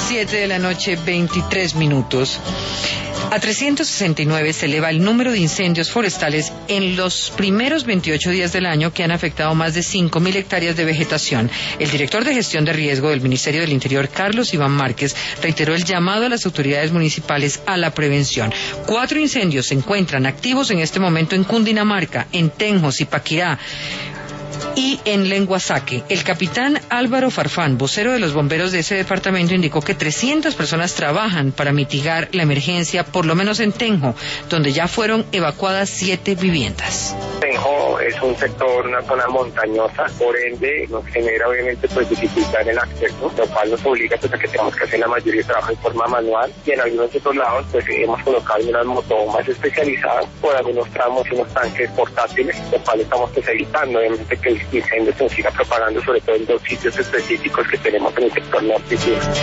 7:23 p.m. A 369 se eleva el número de incendios forestales en los primeros 28 días del año, que han afectado más de 5.000 hectáreas de vegetación. El director de gestión de riesgo del Ministerio del Interior, Carlos Iván Márquez, reiteró el llamado a las autoridades municipales a la prevención. 4 incendios se encuentran activos en este momento en Cundinamarca, en Tenjo, Zipaquirá y en Lenguasaque. El capitán Álvaro Farfán, vocero de los bomberos de ese departamento, indicó que 300 personas trabajan para mitigar la emergencia, por lo menos en Tenjo, donde ya fueron evacuadas 7 viviendas. Tenjo es un sector, una zona montañosa, por ende nos genera obviamente dificultad en el acceso, lo cual nos obliga a que tenemos que hacer la mayoría de trabajo en forma manual, y en algunos otros lados hemos colocado unas motobombas especializadas por algunos tramos y unos tanques portátiles, lo cual estamos evitando obviamente que el incendio se siga propagando, sobre todo en 2 sitios específicos que tenemos en el sector norte y sur.